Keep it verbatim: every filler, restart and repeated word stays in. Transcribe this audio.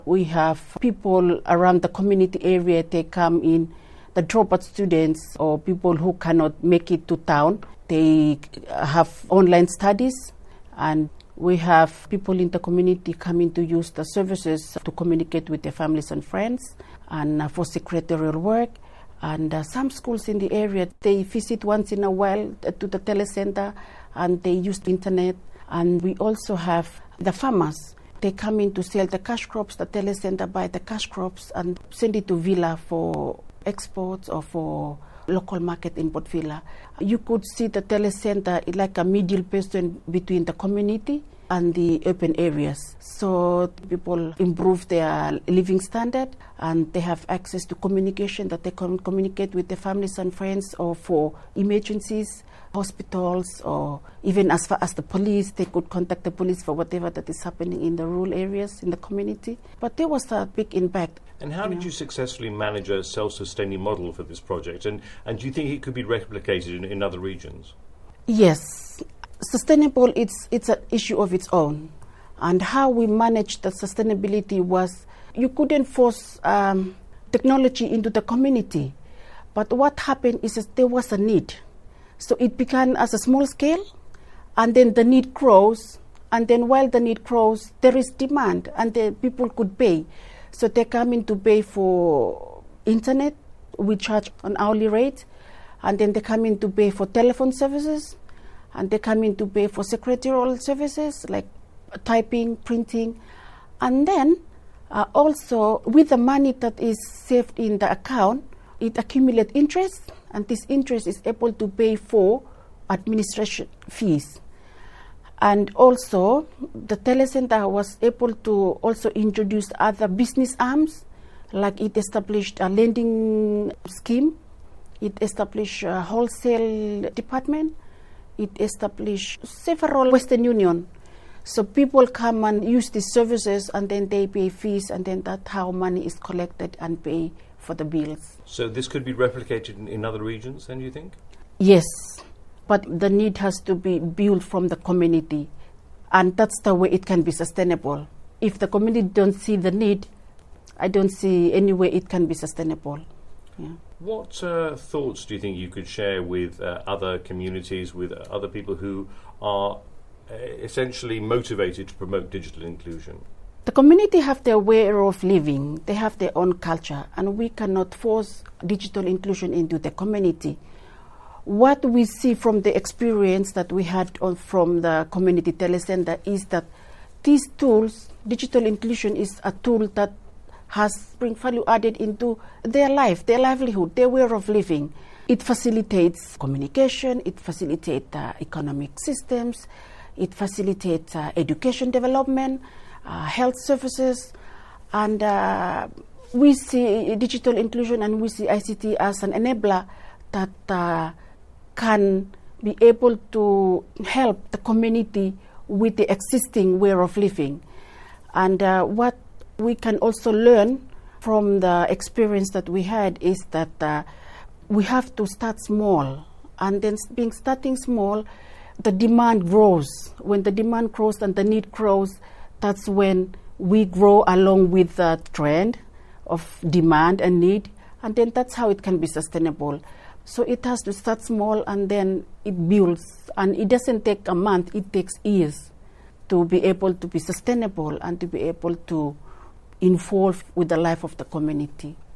We have people around the community area, they come in, the dropout students or people who cannot make it to town, they have online studies, and we have people in the community coming to use the services to communicate with their families and friends and uh, for secretarial work. And uh, some schools in the area, they visit once in a while to the telecenter and they use the internet. And we also have the farmers. They come in to sell the cash crops, the telecenter buy the cash crops and send it to Villa for exports or for local market in Port Vila. You could see the telecenter like a middle person between the community and the urban areas. So people improve their living standard and they have access to communication, that they can communicate with their families and friends, or for emergencies, hospitals, or even as far as the police, they could contact the police for whatever that is happening in the rural areas, in the community. But there was a big impact. And how you did know. you successfully manage a self-sustaining model for this project? And, and do you think it could be replicated in, in other regions? Yes. Sustainable, it's, it's an issue of its own. And how we managed the sustainability was, you couldn't force um, technology into the community. But what happened is that there was a need. So it began as a small scale, and then the need grows, and then while the need grows, there is demand, and the people could pay. So they come in to pay for internet, we charge an hourly rate, and then they come in to pay for telephone services, and they come in to pay for secretarial services like typing, printing, and then uh, also with the money that is saved in the account, it accumulates interest, and this interest is able to pay for administration fees. And also, the telecenter was able to also introduce other business arms, like it established a lending scheme, it established a wholesale department, it established several Western Union. So people come and use these services, and then they pay fees, and then that's how money is collected and pay for the bills. So this could be replicated in, in other regions, then, you think? Yes, but the need has to be built from the community, and that's the way it can be sustainable. If the community don't see the need, I don't see any way it can be sustainable. Yeah. What uh, thoughts do you think you could share with uh, other communities, with uh, other people who are uh, essentially motivated to promote digital inclusion? The community have their way of living, they have their own culture, and we cannot force digital inclusion into the community. What we see from the experience that we had on, from the community telecenter is that these tools, digital inclusion is a tool that has bring value added into their life, their livelihood, their way of living. It facilitates communication, it facilitates uh, economic systems, it facilitates uh, education development, uh, health services, and uh, we see digital inclusion and we see I C T as an enabler that uh, can be able to help the community with the existing way of living. And uh, what we can also learn from the experience that we had is that uh, we have to start small, and then being starting small, the demand grows. When the demand grows and the need grows, that's when we grow along with the trend of demand and need, and then that's how it can be sustainable. So it has to start small, and then it builds, and it doesn't take a month, it takes years to be able to be sustainable and to be able to involve with the life of the community.